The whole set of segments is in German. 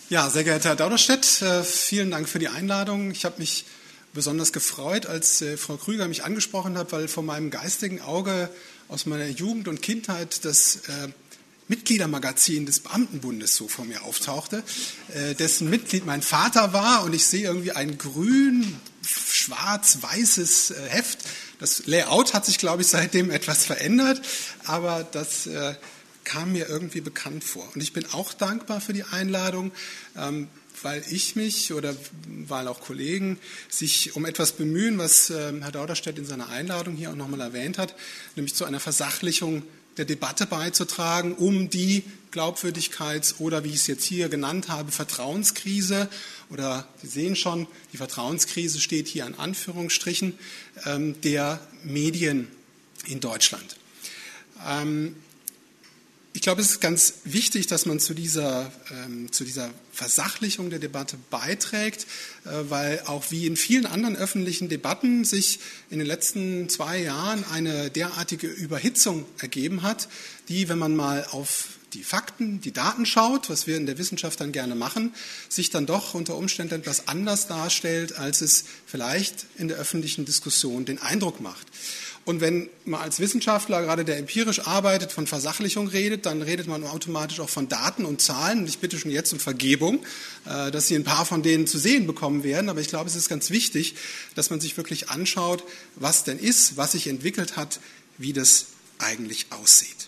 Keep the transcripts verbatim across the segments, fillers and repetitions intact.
Ja, sehr geehrter Herr Dauderstedt, äh, vielen Dank für die Einladung. Ich habe mich besonders gefreut, als äh, Frau Krüger mich angesprochen hat, weil vor meinem geistigen Auge aus meiner Jugend und Kindheit das äh, Mitgliedermagazin des Beamtenbundes so vor mir auftauchte, äh, dessen Mitglied mein Vater war, und ich sehe irgendwie ein grün, schwarz-weißes äh, Heft. Das Layout hat sich, glaube ich, seitdem etwas verändert, aber das äh, kam mir irgendwie bekannt vor. Und ich bin auch dankbar für die Einladung, ähm, weil ich mich oder weil auch Kollegen sich um etwas bemühen, was äh, Herr Dauderstedt in seiner Einladung hier auch nochmal erwähnt hat, nämlich zu einer Versachlichung der Debatte beizutragen, um die Glaubwürdigkeits- oder, wie ich es jetzt hier genannt habe, Vertrauenskrise, oder Sie sehen schon, die Vertrauenskrise steht hier in Anführungsstrichen, ähm, der Medien in Deutschland. Ähm, Ich glaube, es ist ganz wichtig, dass man zu dieser, ähm, zu dieser Versachlichung der Debatte beiträgt, äh, weil auch wie in vielen anderen öffentlichen Debatten sich in den letzten zwei Jahren eine derartige Überhitzung ergeben hat, die, wenn man mal auf die Fakten, die Daten schaut, was wir in der Wissenschaft dann gerne machen, sich dann doch unter Umständen etwas anders darstellt, als es vielleicht in der öffentlichen Diskussion den Eindruck macht. Und wenn man als Wissenschaftler, gerade der empirisch arbeitet, von Versachlichung redet, dann redet man automatisch auch von Daten und Zahlen. Und ich bitte schon jetzt um Vergebung, dass Sie ein paar von denen zu sehen bekommen werden. Aber ich glaube, es ist ganz wichtig, dass man sich wirklich anschaut, was denn ist, was sich entwickelt hat, wie das eigentlich aussieht.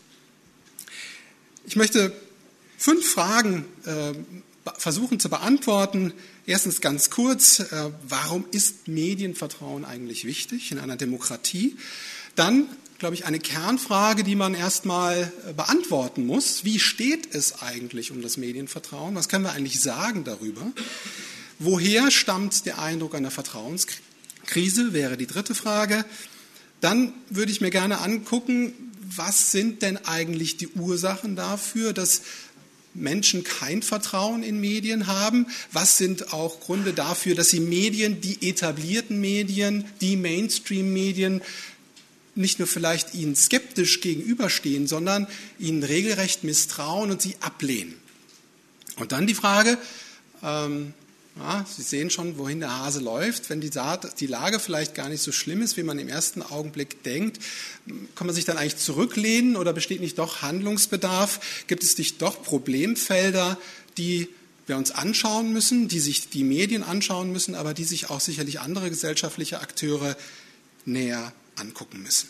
Ich möchte fünf Fragen äh, versuchen zu beantworten. Erstens ganz kurz, äh, warum ist Medienvertrauen eigentlich wichtig in einer Demokratie? Dann, glaube ich, eine Kernfrage, die man erstmal beantworten muss. Wie steht es eigentlich um das Medienvertrauen? Was können wir eigentlich sagen darüber? Woher stammt der Eindruck einer Vertrauenskrise, wäre die dritte Frage. Dann würde ich mir gerne angucken, was sind denn eigentlich die Ursachen dafür, dass Menschen kein Vertrauen in Medien haben? Was sind auch Gründe dafür, dass sie Medien, die etablierten Medien, die Mainstream-Medien, nicht nur vielleicht ihnen skeptisch gegenüberstehen, sondern ihnen regelrecht misstrauen und sie ablehnen? Und dann die Frage, ähm, ja, Sie sehen schon, wohin der Hase läuft. Wenn die, die Lage vielleicht gar nicht so schlimm ist, wie man im ersten Augenblick denkt, kann man sich dann eigentlich zurücklehnen oder besteht nicht doch Handlungsbedarf? Gibt es nicht doch Problemfelder, die wir uns anschauen müssen, die sich die Medien anschauen müssen, aber die sich auch sicherlich andere gesellschaftliche Akteure näher angucken müssen?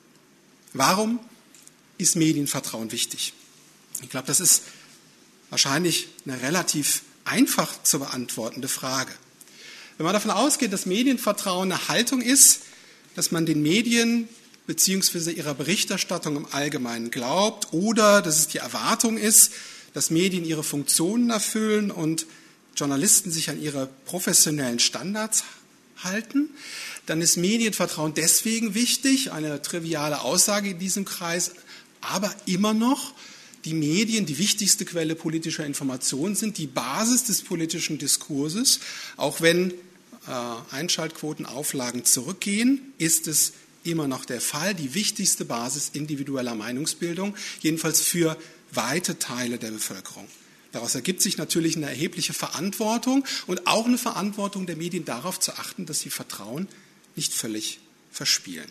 Warum ist Medienvertrauen wichtig? Ich glaube, das ist wahrscheinlich eine relativ einfach zu beantwortende Frage. Wenn man davon ausgeht, dass Medienvertrauen eine Haltung ist, dass man den Medien bzw. ihrer Berichterstattung im Allgemeinen glaubt oder dass es die Erwartung ist, dass Medien ihre Funktionen erfüllen und Journalisten sich an ihre professionellen Standards halten, dann ist Medienvertrauen deswegen wichtig, eine triviale Aussage in diesem Kreis, aber immer noch die Medien die wichtigste Quelle politischer Information sind, die Basis des politischen Diskurses. Auch wenn äh, Einschaltquotenauflagen zurückgehen, ist es immer noch der Fall, die wichtigste Basis individueller Meinungsbildung, jedenfalls für weite Teile der Bevölkerung. Daraus ergibt sich natürlich eine erhebliche Verantwortung und auch eine Verantwortung der Medien darauf zu achten, dass sie Vertrauen nicht völlig verspielen.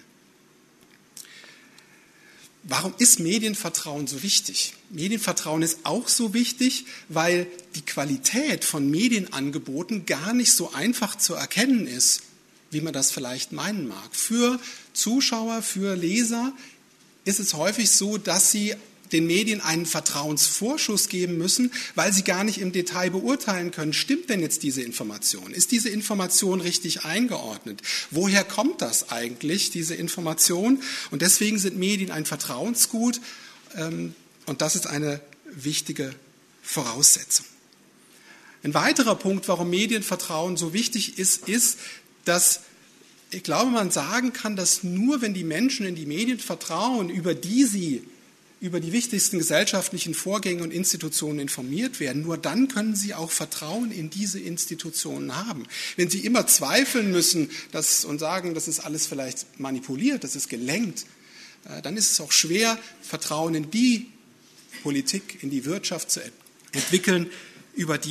Warum ist Medienvertrauen so wichtig? Medienvertrauen ist auch so wichtig, weil die Qualität von Medienangeboten gar nicht so einfach zu erkennen ist, wie man das vielleicht meinen mag. Für Zuschauer, für Leser ist es häufig so, dass sie den Medien einen Vertrauensvorschuss geben müssen, weil sie gar nicht im Detail beurteilen können, stimmt denn jetzt diese Information? Ist diese Information richtig eingeordnet? Woher kommt das eigentlich, diese Information? Und deswegen sind Medien ein Vertrauensgut und das ist eine wichtige Voraussetzung. Ein weiterer Punkt, warum Medienvertrauen so wichtig ist, ist, dass ich glaube, man sagen kann, dass nur wenn die Menschen in die Medien vertrauen, über die sie über die wichtigsten gesellschaftlichen Vorgänge und Institutionen informiert werden, nur dann können sie auch Vertrauen in diese Institutionen haben. Wenn sie immer zweifeln müssen dass, und sagen, das ist alles vielleicht manipuliert, das ist gelenkt, dann ist es auch schwer, Vertrauen in die Politik, in die Wirtschaft zu entwickeln, über die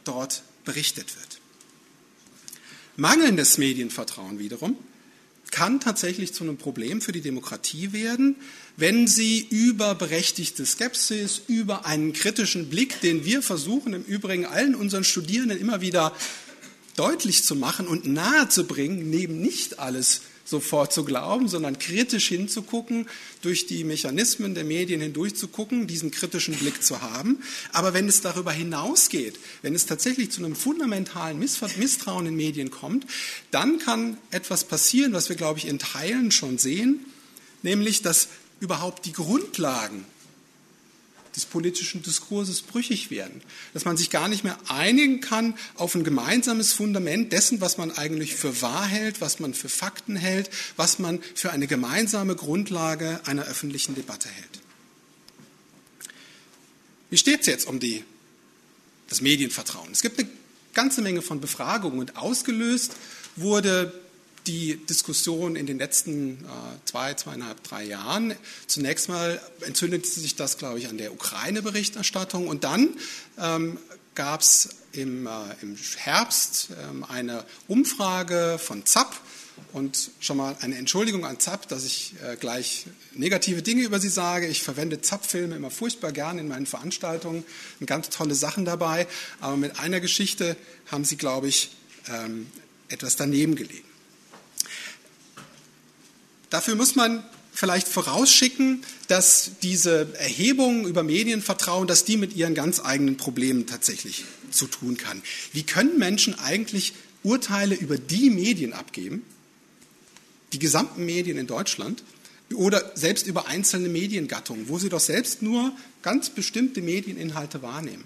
dort berichtet wird. Mangelndes Medienvertrauen wiederum kann tatsächlich zu einem Problem für die Demokratie werden, wenn sie über berechtigte Skepsis, über einen kritischen Blick, den wir versuchen im Übrigen allen unseren Studierenden immer wieder deutlich zu machen und nahezubringen, neben nicht alles sofort zu glauben, sondern kritisch hinzugucken, durch die Mechanismen der Medien hindurch zu gucken, diesen kritischen Blick zu haben. Aber wenn es darüber hinausgeht, wenn es tatsächlich zu einem fundamentalen Misstrauen in Medien kommt, dann kann etwas passieren, was wir, glaube ich, in Teilen schon sehen, nämlich, dass überhaupt die Grundlagen des politischen Diskurses brüchig werden. Dass man sich gar nicht mehr einigen kann auf ein gemeinsames Fundament dessen, was man eigentlich für wahr hält, was man für Fakten hält, was man für eine gemeinsame Grundlage einer öffentlichen Debatte hält. Wie steht es jetzt um die, das Medienvertrauen? Es gibt eine ganze Menge von Befragungen und ausgelöst wurde die Diskussion in den letzten äh, zwei, zweieinhalb, drei Jahren. Zunächst mal entzündete sich das, glaube ich, an der Ukraine-Berichterstattung und dann ähm, gab es im, äh, im Herbst ähm, eine Umfrage von ZAP und schon mal eine Entschuldigung an ZAP, dass ich äh, gleich negative Dinge über sie sage. Ich verwende ZAP-Filme immer furchtbar gern in meinen Veranstaltungen, sind ganz tolle Sachen dabei, aber mit einer Geschichte haben sie, glaube ich, ähm, etwas daneben gelegen. Dafür muss man vielleicht vorausschicken, dass diese Erhebungen über Medienvertrauen, dass die mit ihren ganz eigenen Problemen tatsächlich zu tun kann. Wie können Menschen eigentlich Urteile über die Medien abgeben, die gesamten Medien in Deutschland, oder selbst über einzelne Mediengattungen, wo sie doch selbst nur ganz bestimmte Medieninhalte wahrnehmen?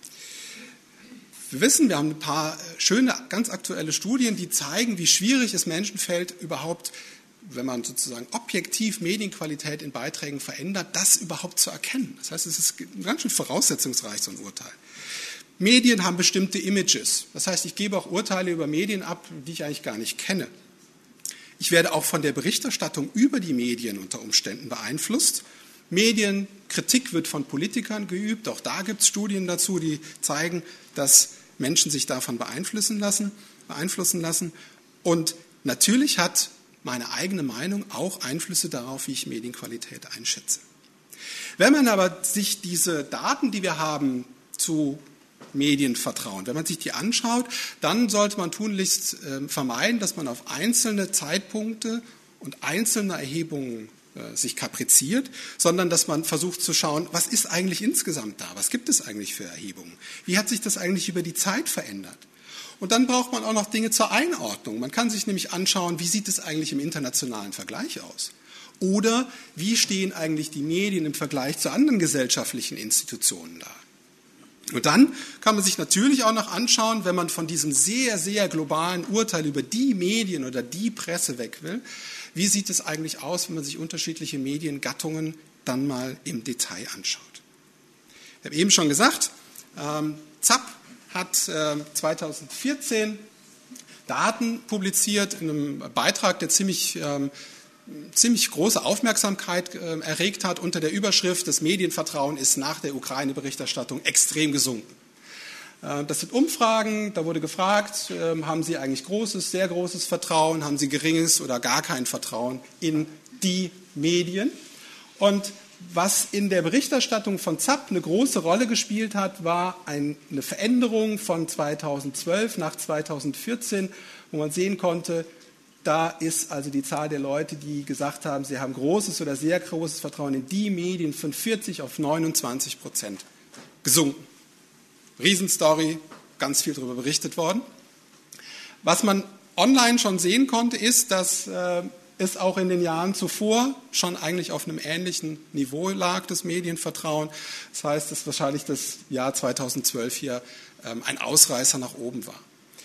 Wir wissen, wir haben ein paar schöne, ganz aktuelle Studien, die zeigen, wie schwierig es Menschen fällt, überhaupt, wenn man sozusagen objektiv Medienqualität in Beiträgen verändert, das überhaupt zu erkennen. Das heißt, es ist ganz schön voraussetzungsreich, so ein Urteil. Medien haben bestimmte Images. Das heißt, ich gebe auch Urteile über Medien ab, die ich eigentlich gar nicht kenne. Ich werde auch von der Berichterstattung über die Medien unter Umständen beeinflusst. Medienkritik wird von Politikern geübt. Auch da gibt es Studien dazu, die zeigen, dass Menschen sich davon beeinflussen lassen. beeinflussen lassen. Und natürlich hat meine eigene Meinung auch Einflüsse darauf, wie ich Medienqualität einschätze. Wenn man aber sich diese Daten, die wir haben, zu Medienvertrauen, wenn man sich die anschaut, dann sollte man tunlichst äh, vermeiden, dass man auf einzelne Zeitpunkte und einzelne Erhebungen äh, sich kapriziert, sondern dass man versucht zu schauen, was ist eigentlich insgesamt da, was gibt es eigentlich für Erhebungen, wie hat sich das eigentlich über die Zeit verändert. Und dann braucht man auch noch Dinge zur Einordnung. Man kann sich nämlich anschauen, wie sieht es eigentlich im internationalen Vergleich aus? Oder wie stehen eigentlich die Medien im Vergleich zu anderen gesellschaftlichen Institutionen da? Und dann kann man sich natürlich auch noch anschauen, wenn man von diesem sehr, sehr globalen Urteil über die Medien oder die Presse weg will, wie sieht es eigentlich aus, wenn man sich unterschiedliche Mediengattungen dann mal im Detail anschaut. Ich habe eben schon gesagt, ähm, ZAP hat äh, zweitausendvierzehn Daten publiziert in einem Beitrag, der ziemlich, ähm, ziemlich große Aufmerksamkeit äh, erregt hat unter der Überschrift, das Medienvertrauen ist nach der Ukraine-Berichterstattung extrem gesunken. Äh, das sind Umfragen, da wurde gefragt, äh, haben Sie eigentlich großes, sehr großes Vertrauen, haben Sie geringes oder gar kein Vertrauen in die Medien? Und was in der Berichterstattung von ZAP eine große Rolle gespielt hat, war eine Veränderung von zweitausendzwölf nach zweitausendvierzehn, wo man sehen konnte, da ist also die Zahl der Leute, die gesagt haben, sie haben großes oder sehr großes Vertrauen in die Medien, von vierzig auf neunundzwanzig Prozent gesunken. Riesenstory, ganz viel darüber berichtet worden. Was man online schon sehen konnte, ist, dass äh, es auch in den Jahren zuvor schon eigentlich auf einem ähnlichen Niveau lag, das Medienvertrauen. Das heißt, dass wahrscheinlich das Jahr zweitausendzwölf hier ähm, ein Ausreißer nach oben war.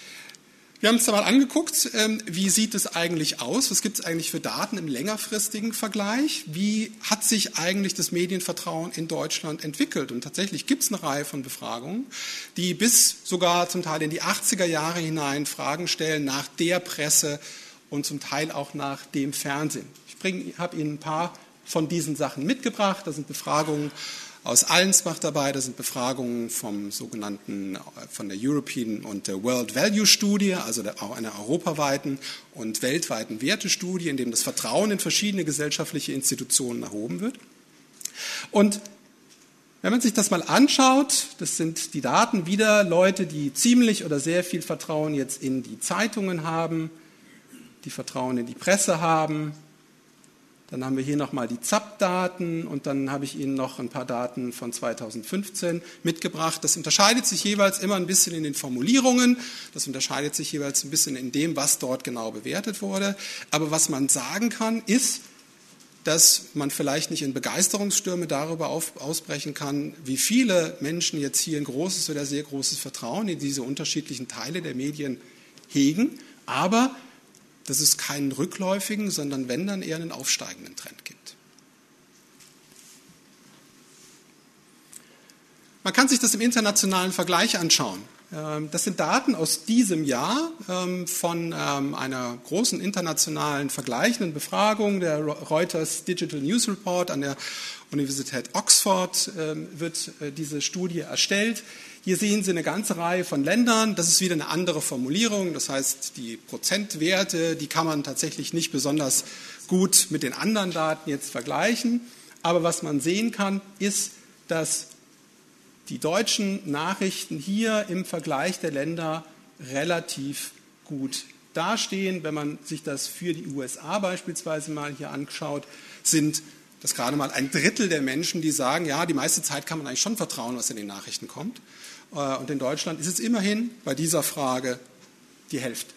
Wir haben uns da mal angeguckt, ähm, wie sieht es eigentlich aus, was gibt es eigentlich für Daten im längerfristigen Vergleich, wie hat sich eigentlich das Medienvertrauen in Deutschland entwickelt. Und tatsächlich gibt es eine Reihe von Befragungen, die bis sogar zum Teil in die achtziger Jahre hinein Fragen stellen nach der Presse, und zum Teil auch nach dem Fernsehen. Ich habe Ihnen ein paar von diesen Sachen mitgebracht. Das sind Befragungen aus Allensbach dabei. Da sind Befragungen vom sogenannten, von der European und der World Value Studie, also auch einer europaweiten und weltweiten Wertestudie, in dem das Vertrauen in verschiedene gesellschaftliche Institutionen erhoben wird. Und wenn man sich das mal anschaut, das sind die Daten wieder Leute, die ziemlich oder sehr viel Vertrauen jetzt in die Zeitungen haben, die Vertrauen in die Presse haben. Dann haben wir hier nochmal die Z A P-Daten und dann habe ich Ihnen noch ein paar Daten von zweitausendfünfzehn mitgebracht. Das unterscheidet sich jeweils immer ein bisschen in den Formulierungen, das unterscheidet sich jeweils ein bisschen in dem, was dort genau bewertet wurde. Aber was man sagen kann, ist, dass man vielleicht nicht in Begeisterungsstürme darüber auf, ausbrechen kann, wie viele Menschen jetzt hier ein großes oder sehr großes Vertrauen in diese unterschiedlichen Teile der Medien hegen, aber dass es keinen rückläufigen, sondern wenn dann eher einen aufsteigenden Trend gibt. Man kann sich das im internationalen Vergleich anschauen. Das sind Daten aus diesem Jahr von einer großen internationalen vergleichenden Befragung, der Reuters Digital News Report an der Universität Oxford wird diese Studie erstellt. Hier sehen Sie eine ganze Reihe von Ländern. Das ist wieder eine andere Formulierung. Das heißt, die Prozentwerte, die kann man tatsächlich nicht besonders gut mit den anderen Daten jetzt vergleichen. Aber was man sehen kann, ist, dass die deutschen Nachrichten hier im Vergleich der Länder relativ gut dastehen. Wenn man sich das für die U S A beispielsweise mal hier anschaut, sind das gerade mal ein Drittel der Menschen, die sagen, ja, die meiste Zeit kann man eigentlich schon vertrauen, was in den Nachrichten kommt. Und in Deutschland ist es immerhin bei dieser Frage die Hälfte.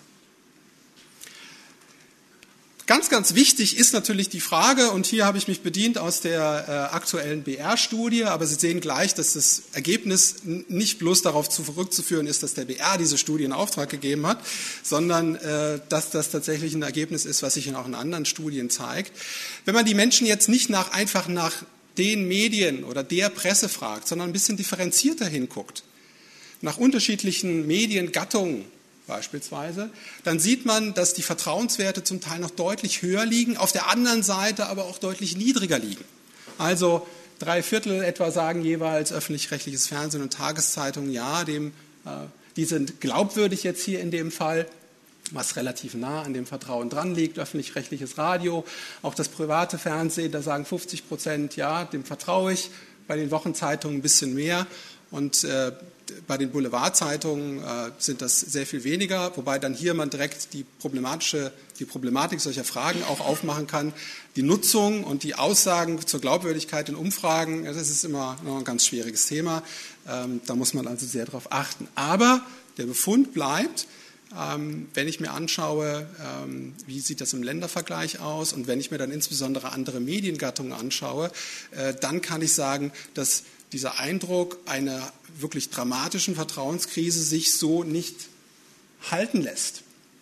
Ganz, ganz wichtig ist natürlich die Frage, und hier habe ich mich bedient aus der äh, aktuellen B R-Studie, aber Sie sehen gleich, dass das Ergebnis nicht bloß darauf zurückzuführen ist, dass der B R diese Studie in Auftrag gegeben hat, sondern äh, dass das tatsächlich ein Ergebnis ist, was sich in auch in anderen Studien zeigt. Wenn man die Menschen jetzt nicht nach, einfach nach den Medien oder der Presse fragt, sondern ein bisschen differenzierter hinguckt, nach unterschiedlichen Mediengattungen, beispielsweise, dann sieht man, dass die Vertrauenswerte zum Teil noch deutlich höher liegen, auf der anderen Seite aber auch deutlich niedriger liegen. Also drei Viertel etwa sagen jeweils öffentlich-rechtliches Fernsehen und Tageszeitungen, ja, dem, äh, die sind glaubwürdig jetzt hier in dem Fall, was relativ nah an dem Vertrauen dran liegt, öffentlich-rechtliches Radio, auch das private Fernsehen, da sagen fünfzig Prozent, ja, dem vertraue ich, bei den Wochenzeitungen ein bisschen mehr. Und äh, bei den Boulevardzeitungen äh, sind das sehr viel weniger, wobei dann hier man direkt die, problematische, die Problematik solcher Fragen auch aufmachen kann. Die Nutzung und die Aussagen zur Glaubwürdigkeit in Umfragen, das ist immer noch ein ganz schwieriges Thema. Ähm, da muss man also sehr darauf achten. Aber der Befund bleibt, ähm, wenn ich mir anschaue, ähm, wie sieht das im Ländervergleich aus und wenn ich mir dann insbesondere andere Mediengattungen anschaue, äh, dann kann ich sagen, dass dieser Eindruck einer wirklich dramatischen Vertrauenskrise sich so nicht halten lässt.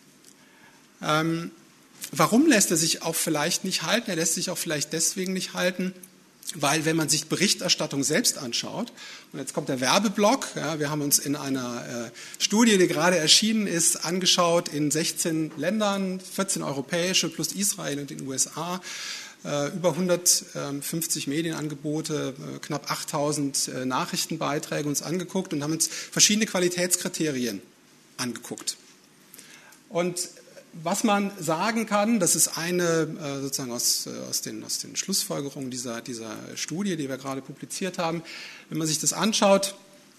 Ähm, warum lässt er sich auch vielleicht nicht halten? Er lässt sich auch vielleicht deswegen nicht halten, weil wenn man sich Berichterstattung selbst anschaut, und jetzt kommt der Werbeblock, ja, wir haben uns in einer äh, Studie, die gerade erschienen ist, angeschaut in sechzehn Ländern, vierzehn europäische plus Israel und den U S A, über hundertfünfzig Medienangebote, knapp achttausend Nachrichtenbeiträge uns angeguckt und haben uns verschiedene Qualitätskriterien angeguckt. Und was man sagen kann, das ist eine sozusagen aus, aus, den, aus den Schlussfolgerungen dieser, dieser Studie, die wir gerade publiziert haben, wenn man sich das anschaut,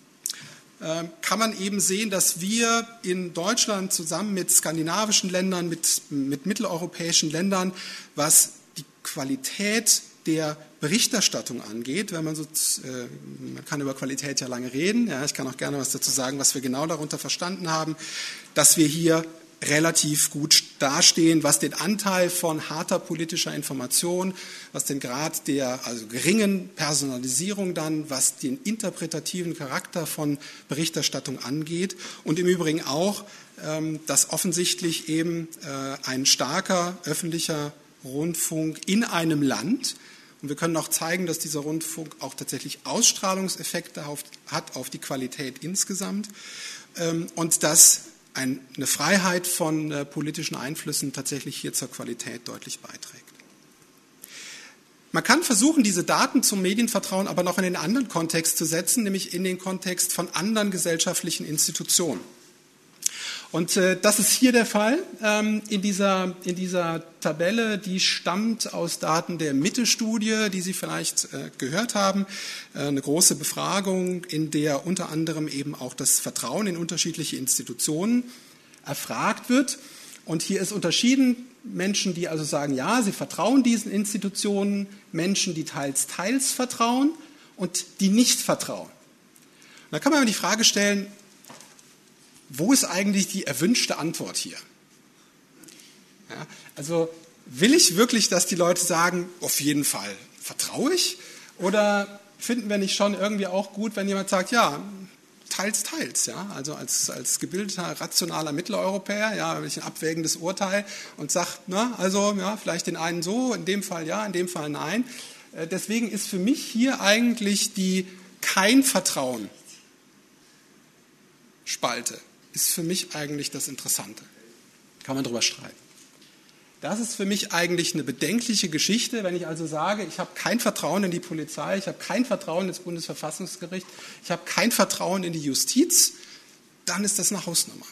kann man eben sehen, dass wir in Deutschland zusammen mit skandinavischen Ländern, mit, mit mitteleuropäischen Ländern, was die Qualität der Berichterstattung angeht, wenn man so, äh, man kann über Qualität ja lange reden, ja, ich kann auch gerne was dazu sagen, was wir genau darunter verstanden haben, dass wir hier relativ gut dastehen, was den Anteil von harter politischer Information, was den Grad der also geringen Personalisierung dann, was den interpretativen Charakter von Berichterstattung angeht und im Übrigen auch, ähm, dass offensichtlich eben äh, ein starker öffentlicher Rundfunk in einem Land, und wir können auch zeigen, dass dieser Rundfunk auch tatsächlich Ausstrahlungseffekte hat auf die Qualität insgesamt und dass eine Freiheit von politischen Einflüssen tatsächlich hier zur Qualität deutlich beiträgt. Man kann versuchen, diese Daten zum Medienvertrauen aber noch in einen anderen Kontext zu setzen, nämlich in den Kontext von anderen gesellschaftlichen Institutionen. Und äh, das ist hier der Fall ähm, in dieser, in dieser Tabelle, die stammt aus Daten der Mitte-Studie, die Sie vielleicht äh, gehört haben. Äh, eine große Befragung, in der unter anderem eben auch das Vertrauen in unterschiedliche Institutionen erfragt wird. Und hier ist unterschieden Menschen, die also sagen, ja, sie vertrauen diesen Institutionen, Menschen, die teils, teils vertrauen und die nicht vertrauen. Und da kann man die Frage stellen, wo ist eigentlich die erwünschte Antwort hier? Ja, also will ich wirklich, dass die Leute sagen, auf jeden Fall vertraue ich? Oder finden wir nicht schon irgendwie auch gut, wenn jemand sagt, ja, teils, teils. Ja? Also als, als gebildeter, rationaler Mitteleuropäer, ja, habe ich ein abwägendes Urteil und sage, na, also ja, vielleicht den einen so, in dem Fall ja, in dem Fall nein. Deswegen ist für mich hier eigentlich die kein Vertrauen Spalte. Ist für mich eigentlich das Interessante. Kann man drüber streiten. Das ist für mich eigentlich eine bedenkliche Geschichte, wenn ich also sage, ich habe kein Vertrauen in die Polizei, ich habe kein Vertrauen ins Bundesverfassungsgericht, ich habe kein Vertrauen in die Justiz, dann ist das eine Hausnummer.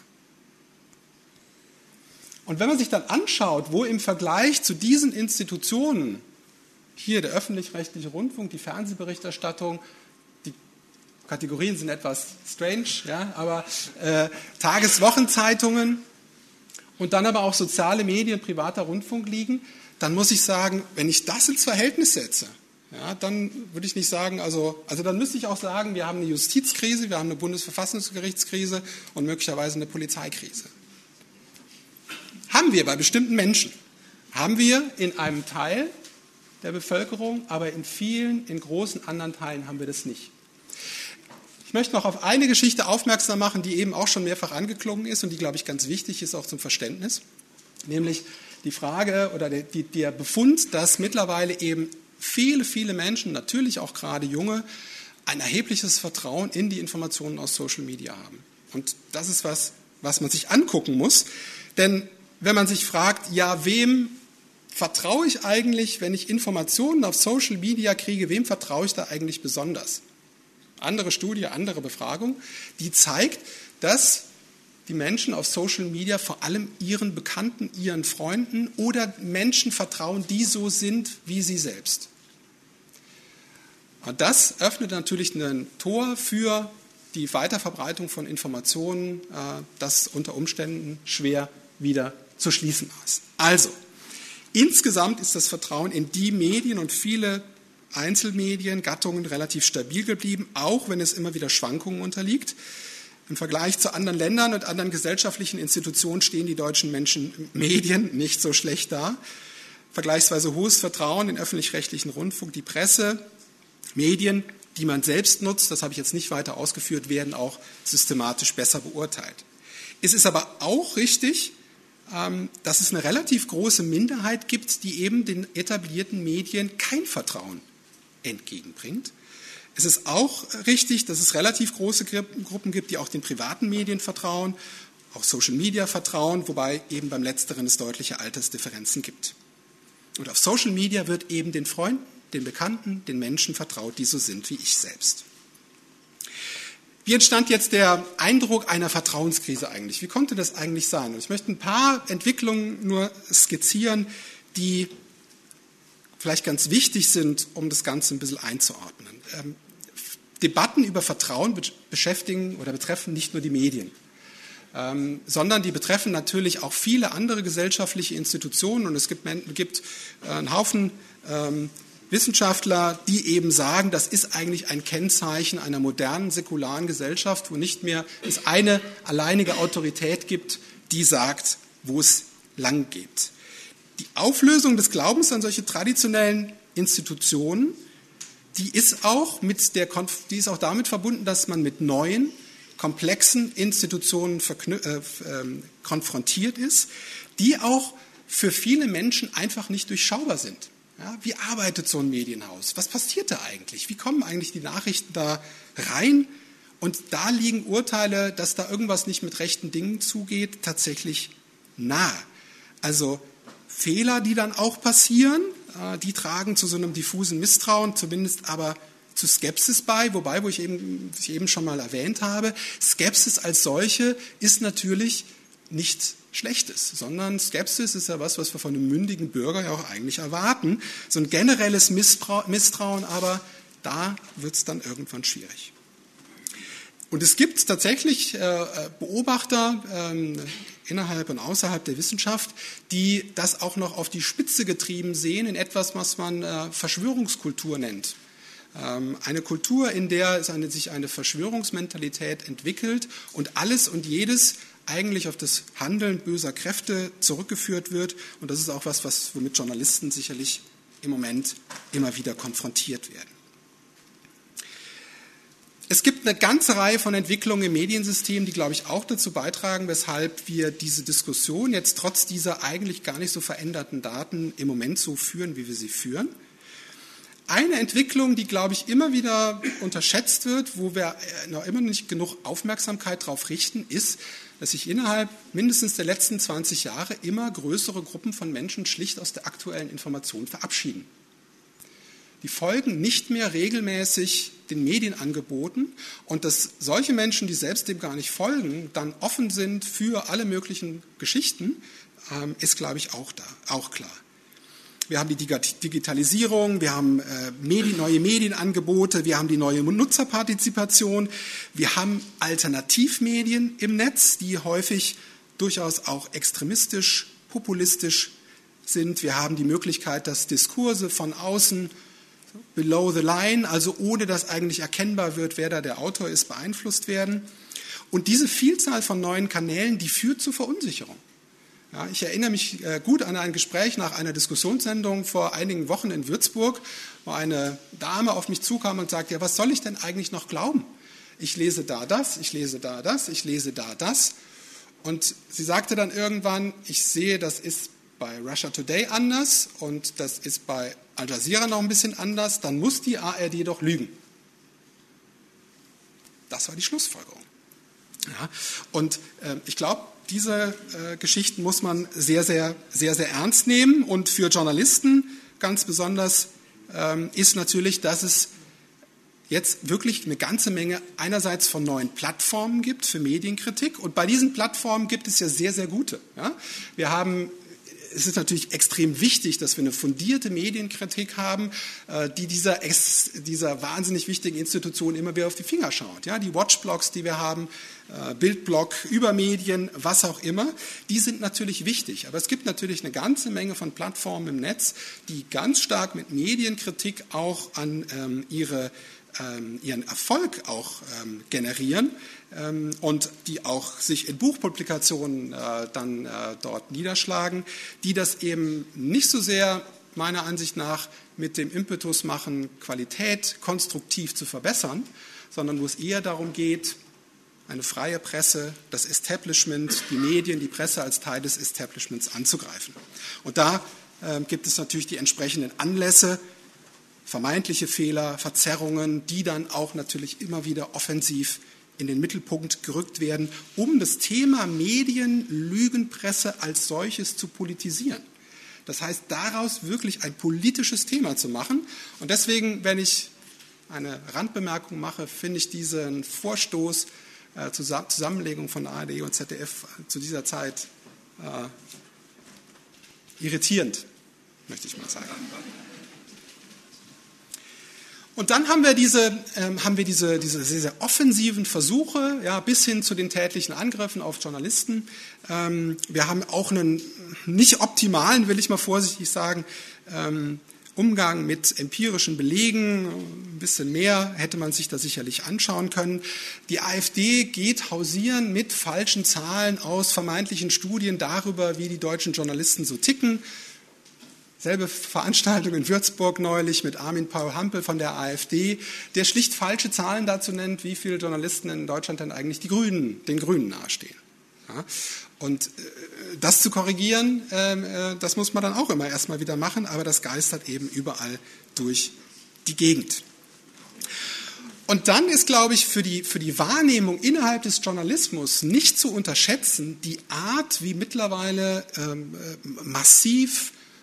Und wenn man sich dann anschaut, wo im Vergleich zu diesen Institutionen, hier der öffentlich-rechtliche Rundfunk, die Fernsehberichterstattung, Kategorien sind etwas strange, ja, aber äh, Tages-Wochenzeitungen und dann aber auch soziale Medien, privater Rundfunk liegen, dann muss ich sagen, wenn ich das ins Verhältnis setze, ja, dann würde ich nicht sagen, also, also dann müsste ich auch sagen, wir haben eine Justizkrise, wir haben eine Bundesverfassungsgerichtskrise und möglicherweise eine Polizeikrise. Haben wir bei bestimmten Menschen, haben wir in einem Teil der Bevölkerung, aber in vielen, in großen anderen Teilen haben wir das nicht. Ich möchte noch auf eine Geschichte aufmerksam machen, die eben auch schon mehrfach angeklungen ist und die, glaube ich, ganz wichtig ist auch zum Verständnis, nämlich die Frage oder der, die, der Befund, dass mittlerweile eben viele, viele Menschen, natürlich auch gerade junge, ein erhebliches Vertrauen in die Informationen aus Social Media haben. Und das ist was, was man sich angucken muss, denn wenn man sich fragt, ja, wem vertraue ich eigentlich, wenn ich Informationen auf Social Media kriege, wem vertraue ich da eigentlich besonders? Andere Studie, andere Befragung, die zeigt, dass die Menschen auf Social Media vor allem ihren Bekannten, ihren Freunden oder Menschen vertrauen, die so sind wie sie selbst. Und das öffnet natürlich ein Tor für die Weiterverbreitung von Informationen, das unter Umständen schwer wieder zu schließen ist. Also, insgesamt ist das Vertrauen in die Medien und viele Einzelmedien, Gattungen relativ stabil geblieben, auch wenn es immer wieder Schwankungen unterliegt. Im Vergleich zu anderen Ländern und anderen gesellschaftlichen Institutionen stehen die deutschen Menschen Medien nicht so schlecht da. Vergleichsweise hohes Vertrauen in den öffentlich-rechtlichen Rundfunk, die Presse, Medien, die man selbst nutzt, das habe ich jetzt nicht weiter ausgeführt, werden auch systematisch besser beurteilt. Es ist aber auch richtig, dass es eine relativ große Minderheit gibt, die eben den etablierten Medien kein Vertrauen entgegenbringt. Es ist auch richtig, dass es relativ große Gruppen gibt, die auch den privaten Medien vertrauen, auch Social Media vertrauen, wobei eben beim Letzteren es deutliche Altersdifferenzen gibt. Und auf Social Media wird eben den Freunden, den Bekannten, den Menschen vertraut, die so sind wie ich selbst. Wie entstand jetzt der Eindruck einer Vertrauenskrise eigentlich? Wie konnte das eigentlich sein? Und ich möchte ein paar Entwicklungen nur skizzieren, die vielleicht ganz wichtig sind, um das Ganze ein bisschen einzuordnen. Ähm, Debatten über Vertrauen beschäftigen oder betreffen nicht nur die Medien, ähm, sondern die betreffen natürlich auch viele andere gesellschaftliche Institutionen. Und es gibt, gibt äh, einen Haufen ähm, Wissenschaftler, die eben sagen, das ist eigentlich ein Kennzeichen einer modernen, säkularen Gesellschaft, wo nicht mehr es eine alleinige Autorität gibt, die sagt, wo es lang geht. Die Auflösung des Glaubens an solche traditionellen Institutionen, die ist auch, mit der, die ist auch damit verbunden, dass man mit neuen, komplexen Institutionen verknü- äh, äh, konfrontiert ist, die auch für viele Menschen einfach nicht durchschaubar sind. Ja, wie arbeitet so ein Medienhaus? Was passiert da eigentlich? Wie kommen eigentlich die Nachrichten da rein? Und da liegen Urteile, dass da irgendwas nicht mit rechten Dingen zugeht, tatsächlich nahe. Also Fehler, die dann auch passieren, äh, die tragen zu so einem diffusen Misstrauen, zumindest aber zu Skepsis bei, wobei, wo ich eben, ich eben schon mal erwähnt habe, Skepsis als solche ist natürlich nichts Schlechtes, sondern Skepsis ist ja was, was wir von einem mündigen Bürger ja auch eigentlich erwarten. So ein generelles Misstrau- Misstrauen aber, da wird es dann irgendwann schwierig. Und es gibt tatsächlich äh, Beobachter äh, innerhalb und außerhalb der Wissenschaft, die das auch noch auf die Spitze getrieben sehen in etwas, was man äh, Verschwörungskultur nennt. Ähm, eine Kultur, in der es eine, sich eine Verschwörungsmentalität entwickelt und alles und jedes eigentlich auf das Handeln böser Kräfte zurückgeführt wird. Und das ist auch was, was womit Journalisten sicherlich im Moment immer wieder konfrontiert werden. Es gibt eine ganze Reihe von Entwicklungen im Mediensystem, die, glaube ich, auch dazu beitragen, weshalb wir diese Diskussion jetzt trotz dieser eigentlich gar nicht so veränderten Daten im Moment so führen, wie wir sie führen. Eine Entwicklung, die, glaube ich, immer wieder unterschätzt wird, wo wir noch immer nicht genug Aufmerksamkeit darauf richten, ist, dass sich innerhalb mindestens der letzten zwanzig Jahre immer größere Gruppen von Menschen schlicht aus der aktuellen Information verabschieden. Die folgen nicht mehr regelmäßig den Medienangeboten und dass solche Menschen, die selbst dem gar nicht folgen, dann offen sind für alle möglichen Geschichten, ist, glaube ich, auch, da, auch klar. Wir haben die Digitalisierung, wir haben äh, Medien, neue Medienangebote, wir haben die neue Nutzerpartizipation, wir haben Alternativmedien im Netz, die häufig durchaus auch extremistisch, populistisch sind. Wir haben die Möglichkeit, dass Diskurse von außen, below the line, also ohne dass eigentlich erkennbar wird, wer da der Autor ist, beeinflusst werden. Und diese Vielzahl von neuen Kanälen, die führt zu Verunsicherung. Ja, ich erinnere mich äh, gut an ein Gespräch nach einer Diskussionssendung vor einigen Wochen in Würzburg, wo eine Dame auf mich zukam und sagte, ja, was soll ich denn eigentlich noch glauben? Ich lese da das, ich lese da das, ich lese da das. Und sie sagte dann irgendwann, ich sehe, das ist bei Russia Today anders und das ist bei Al Jazeera noch ein bisschen anders, dann muss die A R D doch lügen. Das war die Schlussfolgerung. Ja, und äh, ich glaube, diese äh, Geschichten muss man sehr, sehr, sehr, sehr ernst nehmen. Und für Journalisten ganz besonders ähm, ist natürlich, dass es jetzt wirklich eine ganze Menge einerseits von neuen Plattformen gibt für Medienkritik. Und bei diesen Plattformen gibt es ja sehr, sehr gute. Ja? Wir haben Es ist natürlich extrem wichtig, dass wir eine fundierte Medienkritik haben, die dieser, dieser wahnsinnig wichtigen Institution immer wieder auf die Finger schaut. Ja, die Watchblogs, die wir haben, Bildblog über Medien, was auch immer, die sind natürlich wichtig. Aber es gibt natürlich eine ganze Menge von Plattformen im Netz, die ganz stark mit Medienkritik auch an ähm, ihre ihren Erfolg auch ähm, generieren ähm, und die auch sich in Buchpublikationen äh, dann äh, dort niederschlagen, die das eben nicht so sehr meiner Ansicht nach mit dem Impetus machen, Qualität konstruktiv zu verbessern, sondern wo es eher darum geht, eine freie Presse, das Establishment, die Medien, die Presse als Teil des Establishments anzugreifen. Und da äh, gibt es natürlich die entsprechenden Anlässe, vermeintliche Fehler, Verzerrungen, die dann auch natürlich immer wieder offensiv in den Mittelpunkt gerückt werden, um das Thema Medien, Lügenpresse als solches zu politisieren. Das heißt, daraus wirklich ein politisches Thema zu machen. Und deswegen, wenn ich eine Randbemerkung mache, finde ich diesen Vorstoß äh, zur Zusammenlegung von A R D und Z D F zu dieser Zeit äh, irritierend, möchte ich mal sagen. Und dann haben wir diese, ähm, haben wir diese, diese sehr, sehr offensiven Versuche, ja, bis hin zu den tätlichen Angriffen auf Journalisten. Ähm, wir haben auch einen nicht optimalen, will ich mal vorsichtig sagen, ähm, Umgang mit empirischen Belegen. Ein bisschen mehr hätte man sich da sicherlich anschauen können. Die AfD geht hausieren mit falschen Zahlen aus vermeintlichen Studien darüber, wie die deutschen Journalisten so ticken. Selbe Veranstaltung in Würzburg neulich mit Armin Paul-Hampel von der AfD, der schlicht falsche Zahlen dazu nennt, wie viele Journalisten in Deutschland denn eigentlich die Grünen, den Grünen nahestehen. Ja, und äh, das zu korrigieren, äh, das muss man dann auch immer erstmal wieder machen, aber das geistert eben überall durch die Gegend. Und dann ist, glaube ich, für die, für die Wahrnehmung innerhalb des Journalismus nicht zu unterschätzen, die Art, wie mittlerweile ähm, massiv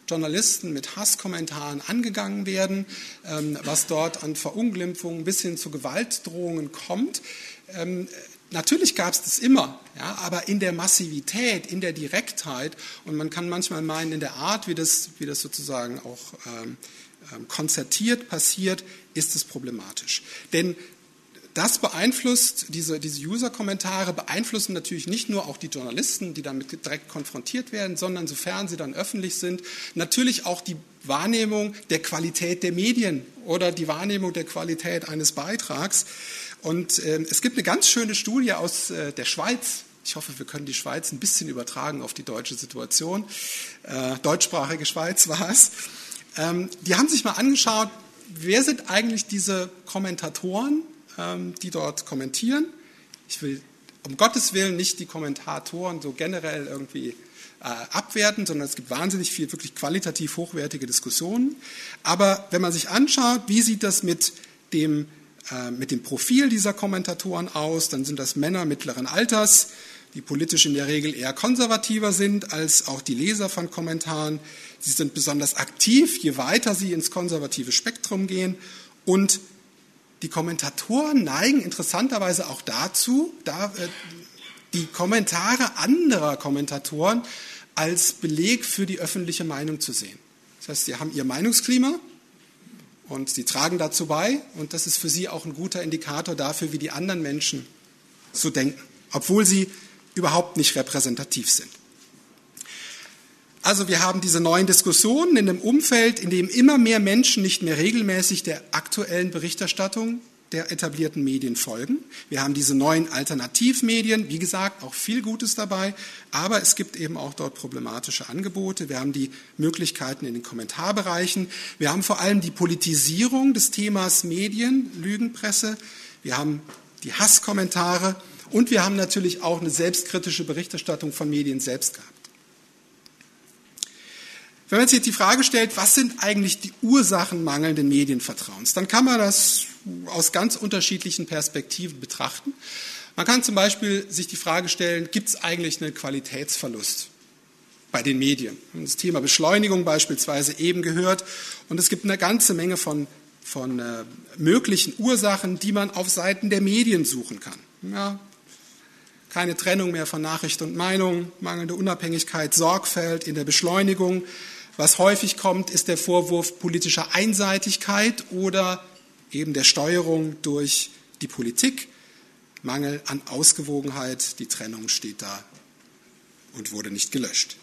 Journalisten mit Hasskommentaren angegangen werden, ähm, was dort an Verunglimpfungen bis hin zu Gewaltdrohungen kommt. Ähm, Natürlich gab es das immer, ja, aber in der Massivität, in der Direktheit und man kann manchmal meinen, in der Art, wie das, wie das sozusagen auch ähm, konzertiert passiert, ist es problematisch. Denn das beeinflusst, diese, diese User-Kommentare beeinflussen natürlich nicht nur auch die Journalisten, die damit direkt konfrontiert werden, sondern sofern sie dann öffentlich sind, natürlich auch die Wahrnehmung der Qualität der Medien oder die Wahrnehmung der Qualität eines Beitrags. Und äh, es gibt eine ganz schöne Studie aus äh, der Schweiz. Ich hoffe, wir können die Schweiz ein bisschen übertragen auf die deutsche Situation. Äh, deutschsprachige Schweiz war es. Ähm, die haben sich mal angeschaut, wer sind eigentlich diese Kommentatoren, ähm, die dort kommentieren. Ich will um Gottes Willen nicht die Kommentatoren so generell irgendwie äh, abwerten, sondern es gibt wahnsinnig viel wirklich qualitativ hochwertige Diskussionen. Aber wenn man sich anschaut, wie sieht das mit dem mit dem Profil dieser Kommentatoren aus, dann sind das Männer mittleren Alters, die politisch in der Regel eher konservativer sind als auch die Leser von Kommentaren. Sie sind besonders aktiv, je weiter sie ins konservative Spektrum gehen. Und die Kommentatoren neigen interessanterweise auch dazu, da, äh, die Kommentare anderer Kommentatoren als Beleg für die öffentliche Meinung zu sehen. Das heißt, sie haben ihr Meinungsklima, und sie tragen dazu bei, und das ist für sie auch ein guter Indikator dafür, wie die anderen Menschen so denken, obwohl sie überhaupt nicht repräsentativ sind. Also wir haben diese neuen Diskussionen in einem Umfeld, in dem immer mehr Menschen nicht mehr regelmäßig der aktuellen Berichterstattung der etablierten Medien folgen. Wir haben diese neuen Alternativmedien, wie gesagt, auch viel Gutes dabei, aber es gibt eben auch dort problematische Angebote. Wir haben die Möglichkeiten in den Kommentarbereichen. Wir haben vor allem die Politisierung des Themas Medien, Lügenpresse. Wir haben die Hasskommentare und wir haben natürlich auch eine selbstkritische Berichterstattung von Medien selbst gehabt. Wenn man sich jetzt die Frage stellt, was sind eigentlich die Ursachen mangelnden Medienvertrauens, dann kann man das aus ganz unterschiedlichen Perspektiven betrachten. Man kann zum Beispiel sich die Frage stellen, gibt es eigentlich einen Qualitätsverlust bei den Medien? Wir haben das Thema Beschleunigung beispielsweise eben gehört und es gibt eine ganze Menge von, von äh, möglichen Ursachen, die man auf Seiten der Medien suchen kann. Ja, keine Trennung mehr von Nachricht und Meinung, mangelnde Unabhängigkeit, Sorgfalt in der Beschleunigung. Was häufig kommt, ist der Vorwurf politischer Einseitigkeit oder eben der Steuerung durch die Politik. Mangel an Ausgewogenheit, die Trennung steht da und wurde nicht gelöscht.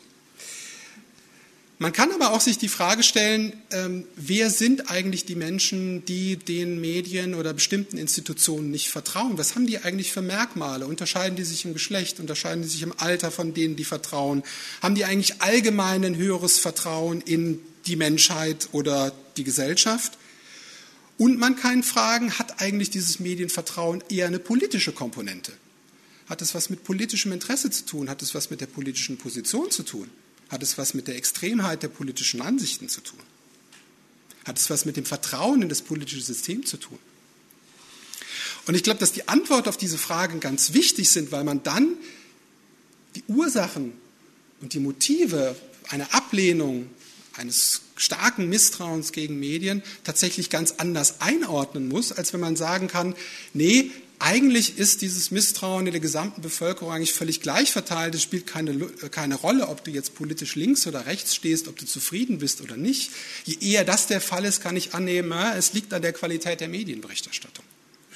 Man kann aber auch sich die Frage stellen, ähm, wer sind eigentlich die Menschen, die den Medien oder bestimmten Institutionen nicht vertrauen? Was haben die eigentlich für Merkmale? Unterscheiden die sich im Geschlecht? Unterscheiden die sich im Alter von denen, die vertrauen? Haben die eigentlich allgemein ein höheres Vertrauen in die Menschheit oder die Gesellschaft? Und man kann fragen, hat eigentlich dieses Medienvertrauen eher eine politische Komponente? Hat es was mit politischem Interesse zu tun? Hat es was mit der politischen Position zu tun? Hat es was mit der Extremheit der politischen Ansichten zu tun? Hat es was mit dem Vertrauen in das politische System zu tun? Und ich glaube, dass die Antwort auf diese Fragen ganz wichtig sind, weil man dann die Ursachen und die Motive einer Ablehnung, eines starken Misstrauens gegen Medien tatsächlich ganz anders einordnen muss, als wenn man sagen kann, nee, eigentlich ist dieses Misstrauen in der gesamten Bevölkerung eigentlich völlig gleich verteilt. Es spielt keine, keine Rolle, ob du jetzt politisch links oder rechts stehst, ob du zufrieden bist oder nicht. Je eher das der Fall ist, kann ich annehmen, es liegt an der Qualität der Medienberichterstattung.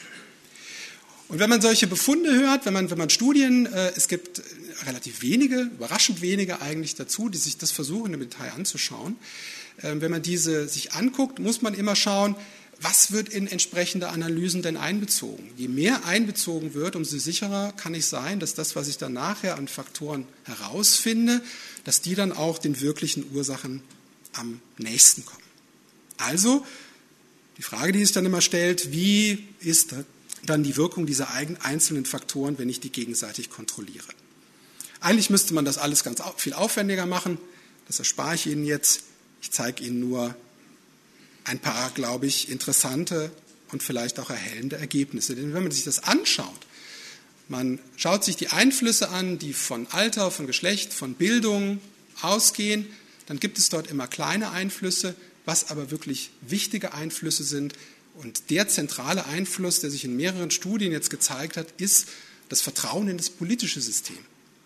Und wenn man solche Befunde hört, wenn man, wenn man Studien, äh, es gibt relativ wenige, überraschend wenige eigentlich dazu, die sich das versuchen im Detail anzuschauen. Äh, wenn man diese sich anguckt, muss man immer schauen, was wird in entsprechende Analysen denn einbezogen? Je mehr einbezogen wird, umso sicherer kann ich sein, dass das, was ich dann nachher an Faktoren herausfinde, dass die dann auch den wirklichen Ursachen am nächsten kommen. Also, die Frage, die sich dann immer stellt, wie ist dann die Wirkung dieser einzelnen Faktoren, wenn ich die gegenseitig kontrolliere? Eigentlich müsste man das alles ganz viel aufwendiger machen. Das erspare ich Ihnen jetzt. Ich zeige Ihnen nur ein paar, glaube ich, interessante und vielleicht auch erhellende Ergebnisse. Denn wenn man sich das anschaut, man schaut sich die Einflüsse an, die von Alter, von Geschlecht, von Bildung ausgehen, dann gibt es dort immer kleine Einflüsse, was aber wirklich wichtige Einflüsse sind. Und der zentrale Einfluss, der sich in mehreren Studien jetzt gezeigt hat, ist das Vertrauen in das politische System.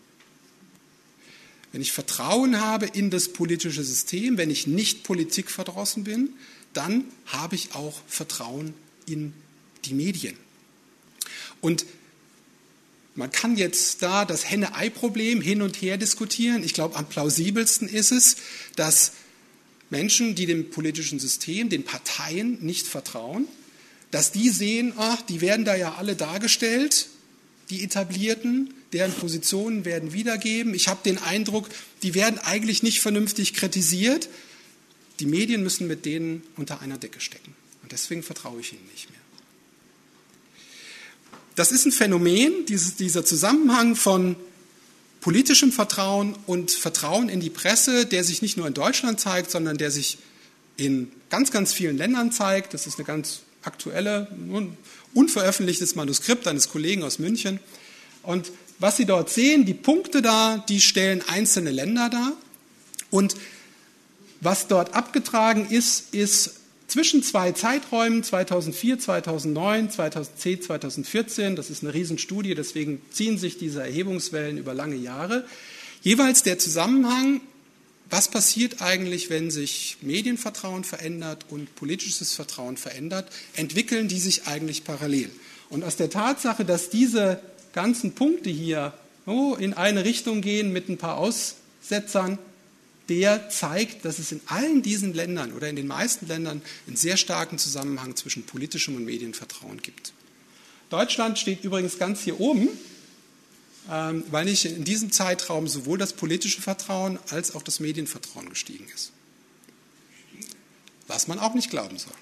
Wenn ich Vertrauen habe in das politische System, wenn ich nicht politikverdrossen bin, dann habe ich auch Vertrauen in die Medien. Und man kann jetzt da das Henne-Ei-Problem hin und her diskutieren. Ich glaube, am plausibelsten ist es, dass Menschen, die dem politischen System, den Parteien nicht vertrauen, dass die sehen, ach, die werden da ja alle dargestellt, die Etablierten, deren Positionen werden wiedergeben. Ich habe den Eindruck, die werden eigentlich nicht vernünftig kritisiert. Die Medien müssen mit denen unter einer Decke stecken. Und deswegen vertraue ich ihnen nicht mehr. Das ist ein Phänomen, dieses, dieser Zusammenhang von politischem Vertrauen und Vertrauen in die Presse, der sich nicht nur in Deutschland zeigt, sondern der sich in ganz, ganz vielen Ländern zeigt. Das ist eine ganz aktuelle, unveröffentlichtes Manuskript eines Kollegen aus München. Und was Sie dort sehen, die Punkte da, die stellen einzelne Länder dar. Und was dort abgetragen ist, ist zwischen zwei Zeiträumen, zweitausendvier, zweitausendneun, zweitausendzehn, zweitausendvierzehn, das ist eine Riesenstudie, deswegen ziehen sich diese Erhebungswellen über lange Jahre, jeweils der Zusammenhang, was passiert eigentlich, wenn sich Medienvertrauen verändert und politisches Vertrauen verändert, entwickeln die sich eigentlich parallel. Und aus der Tatsache, dass diese ganzen Punkte hier oh, in eine Richtung gehen mit ein paar Aussetzern, der zeigt, dass es in allen diesen Ländern oder in den meisten Ländern einen sehr starken Zusammenhang zwischen politischem und Medienvertrauen gibt. Deutschland steht übrigens ganz hier oben, weil nicht in diesem Zeitraum sowohl das politische Vertrauen als auch das Medienvertrauen gestiegen ist. Was man auch nicht glauben soll.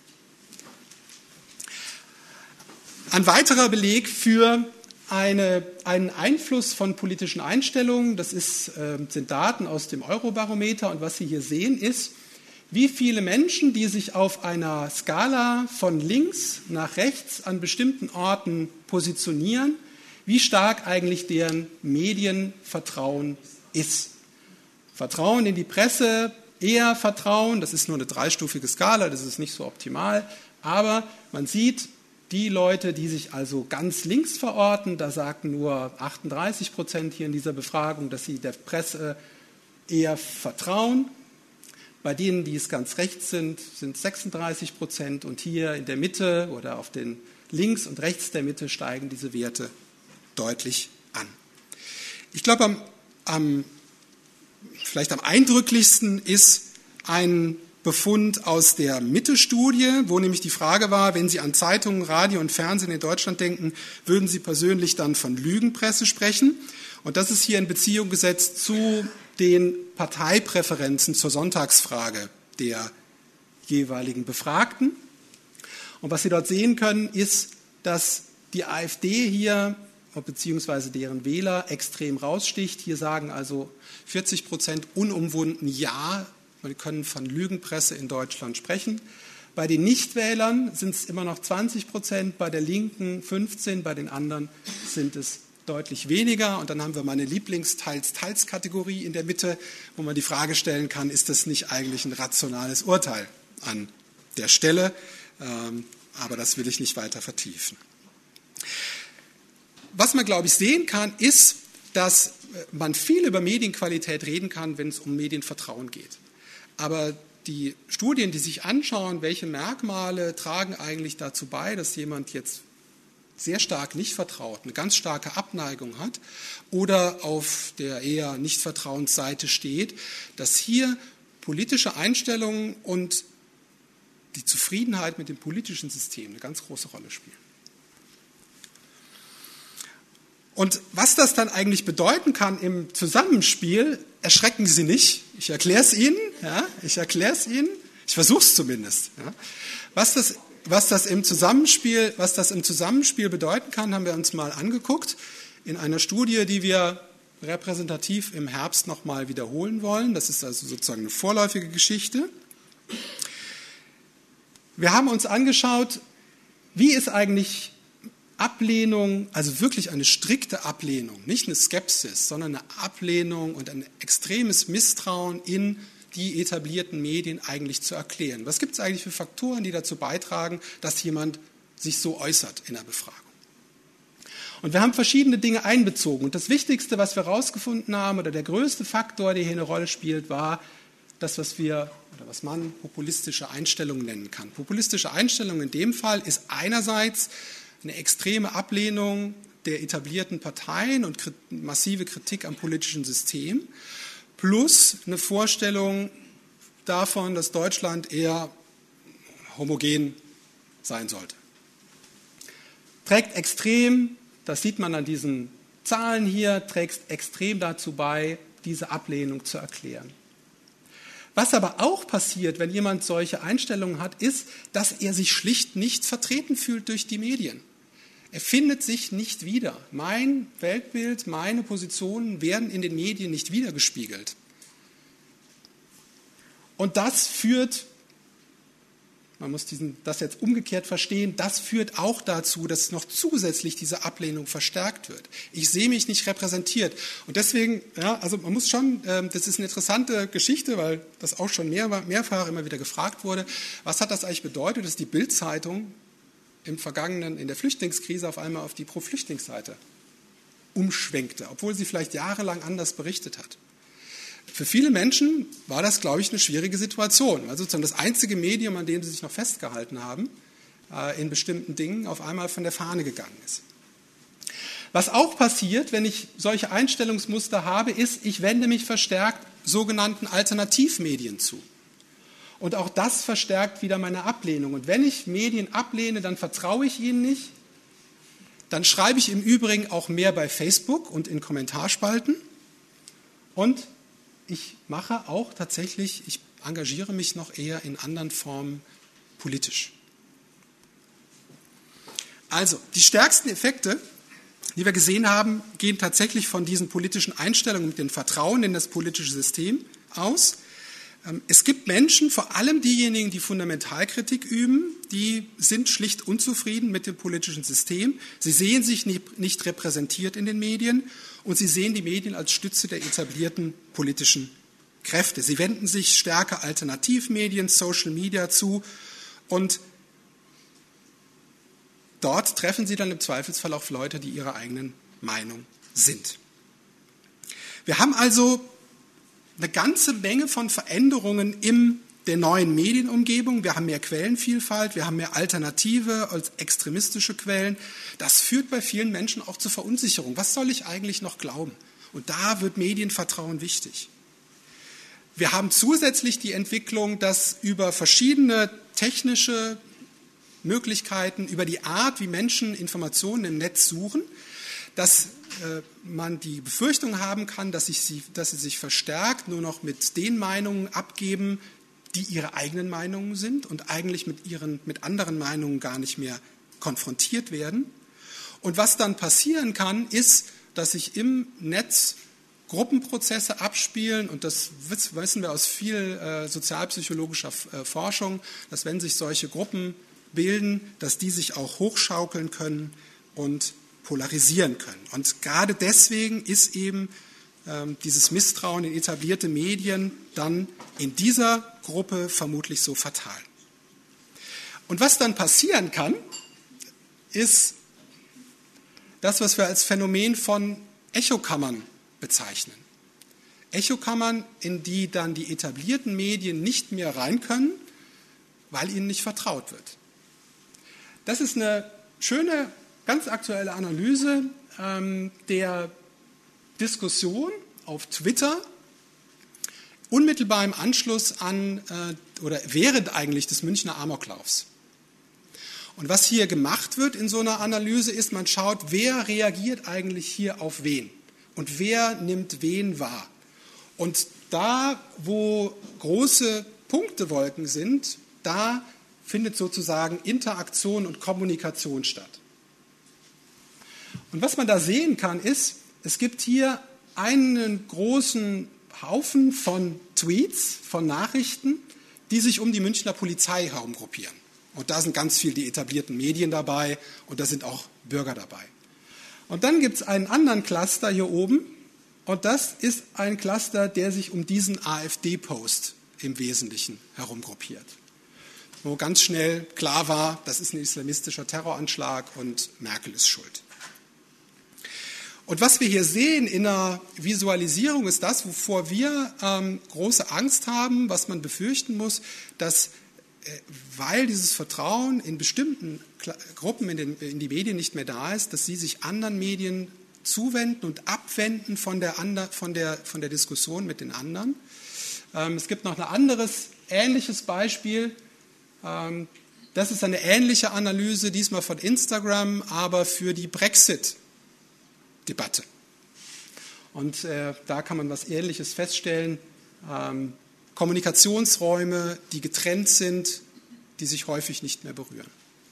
Ein weiterer Beleg für Eine, einen Einfluss von politischen Einstellungen, das ist, äh, sind Daten aus dem Eurobarometer, und was Sie hier sehen ist, wie viele Menschen, die sich auf einer Skala von links nach rechts an bestimmten Orten positionieren, wie stark eigentlich deren Medienvertrauen ist. Vertrauen in die Presse, eher Vertrauen, das ist nur eine dreistufige Skala, das ist nicht so optimal, aber man sieht, die Leute, die sich also ganz links verorten, da sagten nur achtunddreißig Prozent hier in dieser Befragung, dass sie der Presse eher vertrauen. Bei denen, die es ganz rechts sind, sind sechsunddreißig Prozent, und hier in der Mitte oder auf den links und rechts der Mitte steigen diese Werte deutlich an. Ich glaube, am, am, vielleicht am eindrücklichsten ist ein Befund aus der Mitte-Studie, wo nämlich die Frage war, wenn Sie an Zeitungen, Radio und Fernsehen in Deutschland denken, würden Sie persönlich dann von Lügenpresse sprechen? Und das ist hier in Beziehung gesetzt zu den Parteipräferenzen zur Sonntagsfrage der jeweiligen Befragten. Und was Sie dort sehen können, ist, dass die AfD hier, beziehungsweise deren Wähler, extrem raussticht. Hier sagen also vierzig Prozent unumwunden Ja, wir können von Lügenpresse in Deutschland sprechen. Bei den Nichtwählern sind es immer noch zwanzig Prozent, bei der Linken fünfzehn, bei den anderen sind es deutlich weniger. Und dann haben wir meine Lieblings-Teils-Teils-Kategorie in der Mitte, wo man die Frage stellen kann, ist das nicht eigentlich ein rationales Urteil an der Stelle? Aber das will ich nicht weiter vertiefen. Was man, glaube ich, sehen kann, ist, dass man viel über Medienqualität reden kann, wenn es um Medienvertrauen geht. Aber die Studien, die sich anschauen, welche Merkmale tragen eigentlich dazu bei, dass jemand jetzt sehr stark nicht vertraut, eine ganz starke Abneigung hat oder auf der eher Nichtvertrauensseite steht, dass hier politische Einstellungen und die Zufriedenheit mit dem politischen System eine ganz große Rolle spielen. Und was das dann eigentlich bedeuten kann im Zusammenspiel, erschrecken Sie nicht. Ich erkläre es Ihnen. Ja, ich erkläre es Ihnen. Ich versuche es zumindest. Ja. Was das, was das im Zusammenspiel, was das im Zusammenspiel bedeuten kann, haben wir uns mal angeguckt in einer Studie, die wir repräsentativ im Herbst nochmal wiederholen wollen. Das ist also sozusagen eine vorläufige Geschichte. Wir haben uns angeschaut, wie ist eigentlich Ablehnung, also wirklich eine strikte Ablehnung, nicht eine Skepsis, sondern eine Ablehnung und ein extremes Misstrauen in die etablierten Medien eigentlich zu erklären. Was gibt es eigentlich für Faktoren, die dazu beitragen, dass jemand sich so äußert in der Befragung? Und wir haben verschiedene Dinge einbezogen. Und das Wichtigste, was wir herausgefunden haben, oder der größte Faktor, der hier eine Rolle spielt, war das, was wir oder was man populistische Einstellungen nennen kann. Populistische Einstellung in dem Fall ist einerseits eine extreme Ablehnung der etablierten Parteien und massive Kritik am politischen System, plus eine Vorstellung davon, dass Deutschland eher homogen sein sollte. Trägt extrem, das sieht man an diesen Zahlen hier, trägt extrem dazu bei, diese Ablehnung zu erklären. Was aber auch passiert, wenn jemand solche Einstellungen hat, ist, dass er sich schlicht nicht vertreten fühlt durch die Medien. Er findet sich nicht wieder. Mein Weltbild, meine Positionen werden in den Medien nicht wiedergespiegelt. Und das führt, man muss diesen, das jetzt umgekehrt verstehen, das führt auch dazu, dass noch zusätzlich diese Ablehnung verstärkt wird. Ich sehe mich nicht repräsentiert. Und deswegen, ja, also man muss schon, äh, das ist eine interessante Geschichte, weil das auch schon mehr, mehrfach immer wieder gefragt wurde. Was hat das eigentlich bedeutet, dass die Bild-Zeitung im vergangenen, in der Flüchtlingskrise auf einmal auf die Pro-Flüchtlingsseite umschwenkte, obwohl sie vielleicht jahrelang anders berichtet hat. Für viele Menschen war das, glaube ich, eine schwierige Situation, weil sozusagen das einzige Medium, an dem sie sich noch festgehalten haben, in bestimmten Dingen auf einmal von der Fahne gegangen ist. Was auch passiert, wenn ich solche Einstellungsmuster habe, ist, ich wende mich verstärkt sogenannten Alternativmedien zu. Und auch das verstärkt wieder meine Ablehnung. Und wenn ich Medien ablehne, dann vertraue ich ihnen nicht. Dann schreibe ich im Übrigen auch mehr bei Facebook und in Kommentarspalten. Und ich mache auch tatsächlich, ich engagiere mich noch eher in anderen Formen politisch. Also, die stärksten Effekte, die wir gesehen haben, gehen tatsächlich von diesen politischen Einstellungen mit dem Vertrauen in das politische System aus. Es gibt Menschen, vor allem diejenigen, die Fundamentalkritik üben, die sind schlicht unzufrieden mit dem politischen System. Sie sehen sich nicht repräsentiert in den Medien und sie sehen die Medien als Stütze der etablierten politischen Kräfte. Sie wenden sich stärker Alternativmedien, Social Media zu und dort treffen sie dann im Zweifelsfall auf Leute, die ihrer eigenen Meinung sind. Wir haben also eine ganze Menge von Veränderungen in der neuen Medienumgebung. Wir haben mehr Quellenvielfalt, wir haben mehr Alternative als extremistische Quellen. Das führt bei vielen Menschen auch zur Verunsicherung. Was soll ich eigentlich noch glauben? Und da wird Medienvertrauen wichtig. Wir haben zusätzlich die Entwicklung, dass über verschiedene technische Möglichkeiten, über die Art, wie Menschen Informationen im Netz suchen, dass äh, man die Befürchtung haben kann, dass, ich sie, dass sie sich verstärkt nur noch mit den Meinungen abgeben, die ihre eigenen Meinungen sind und eigentlich mit, ihren, mit anderen Meinungen gar nicht mehr konfrontiert werden. Und was dann passieren kann, ist, dass sich im Netz Gruppenprozesse abspielen, und das wissen wir aus viel äh, sozialpsychologischer äh, Forschung, dass wenn sich solche Gruppen bilden, dass die sich auch hochschaukeln können und polarisieren können. Und gerade deswegen ist eben ähm, dieses Misstrauen in etablierte Medien dann in dieser Gruppe vermutlich so fatal. Und was dann passieren kann, ist das, was wir als Phänomen von Echokammern bezeichnen. Echokammern, in die dann die etablierten Medien nicht mehr rein können, weil ihnen nicht vertraut wird. Das ist eine schöne, ganz aktuelle Analyse ähm, der Diskussion auf Twitter, unmittelbar im Anschluss an äh, oder während eigentlich des Münchner Amoklaufs. Und was hier gemacht wird in so einer Analyse ist, man schaut, wer reagiert eigentlich hier auf wen und wer nimmt wen wahr. Und da, wo große Punktewolken sind, da findet sozusagen Interaktion und Kommunikation statt. Und was man da sehen kann, ist, es gibt hier einen großen Haufen von Tweets, von Nachrichten, die sich um die Münchner Polizei herum gruppieren. Und da sind ganz viel die etablierten Medien dabei und da sind auch Bürger dabei. Und dann gibt es einen anderen Cluster hier oben, und das ist ein Cluster, der sich um diesen AfD-Post im Wesentlichen herumgruppiert, wo ganz schnell klar war, das ist ein islamistischer Terroranschlag und Merkel ist schuld. Und was wir hier sehen in der Visualisierung ist das, wovor wir ähm, große Angst haben, was man befürchten muss, dass, äh, weil dieses Vertrauen in bestimmten Kla- Gruppen in, den, in die Medien nicht mehr da ist, dass sie sich anderen Medien zuwenden und abwenden von der, ander, von der, von der Diskussion mit den anderen. Ähm, es gibt noch ein anderes, ähnliches Beispiel. Ähm, das ist eine ähnliche Analyse, diesmal von Instagram, aber für die Brexit Debatte. Und äh, da kann man was Ähnliches feststellen. Ähm, Kommunikationsräume, die getrennt sind, die sich häufig nicht mehr berühren.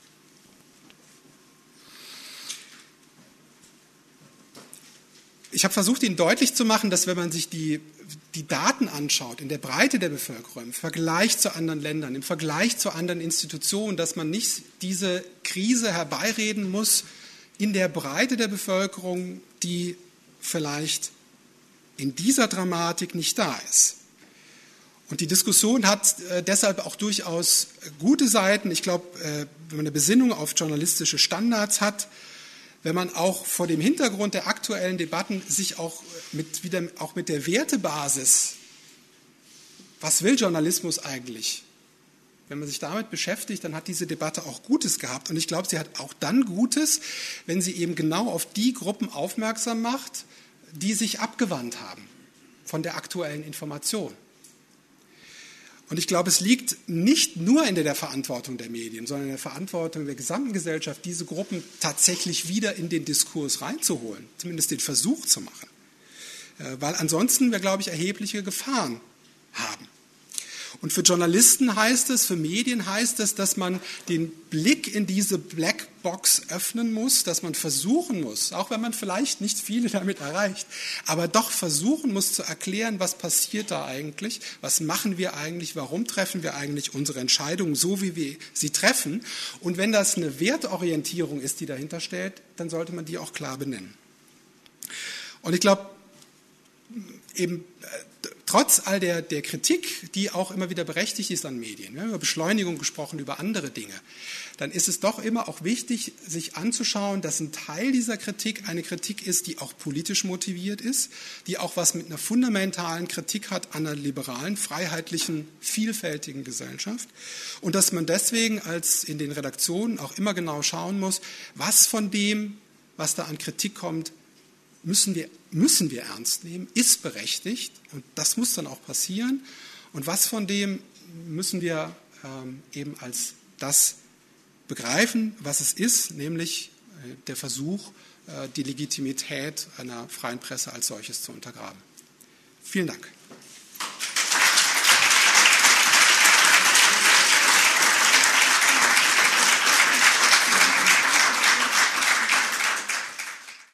Ich habe versucht, Ihnen deutlich zu machen, dass wenn man sich die, die Daten anschaut, in der Breite der Bevölkerung, im Vergleich zu anderen Ländern, im Vergleich zu anderen Institutionen, dass man nicht diese Krise herbeireden muss, in der Breite der Bevölkerung, die vielleicht in dieser Dramatik nicht da ist. Und die Diskussion hat äh, deshalb auch durchaus gute Seiten. Ich glaube, äh, wenn man eine Besinnung auf journalistische Standards hat, wenn man auch vor dem Hintergrund der aktuellen Debatten sich auch mit, wieder, auch mit der Wertebasis, was will Journalismus eigentlich? Wenn man sich damit beschäftigt, dann hat diese Debatte auch Gutes gehabt. Und ich glaube, sie hat auch dann Gutes, wenn sie eben genau auf die Gruppen aufmerksam macht, die sich abgewandt haben von der aktuellen Information. Und ich glaube, es liegt nicht nur in der Verantwortung der Medien, sondern in der Verantwortung der gesamten Gesellschaft, diese Gruppen tatsächlich wieder in den Diskurs reinzuholen, zumindest den Versuch zu machen. Weil ansonsten wir, glaube ich, erhebliche Gefahren haben. Und für Journalisten heißt es, für Medien heißt es, dass man den Blick in diese Blackbox öffnen muss, dass man versuchen muss, auch wenn man vielleicht nicht viele damit erreicht, aber doch versuchen muss zu erklären, was passiert da eigentlich, was machen wir eigentlich, warum treffen wir eigentlich unsere Entscheidungen so, wie wir sie treffen. Und wenn das eine Wertorientierung ist, die dahinter steht, dann sollte man die auch klar benennen. Und ich glaube, eben trotz all der, der Kritik, die auch immer wieder berechtigt ist an Medien, wir haben über Beschleunigung gesprochen, über andere Dinge, dann ist es doch immer auch wichtig, sich anzuschauen, dass ein Teil dieser Kritik eine Kritik ist, die auch politisch motiviert ist, die auch was mit einer fundamentalen Kritik hat an einer liberalen, freiheitlichen, vielfältigen Gesellschaft und dass man deswegen als in den Redaktionen auch immer genau schauen muss, was von dem, was da an Kritik kommt, müssen wir, müssen wir ernst nehmen, ist berechtigt und das muss dann auch passieren. Und was von dem müssen wir ähm, eben als das begreifen, was es ist, nämlich äh, der Versuch, äh, die Legitimität einer freien Presse als solches zu untergraben. Vielen Dank.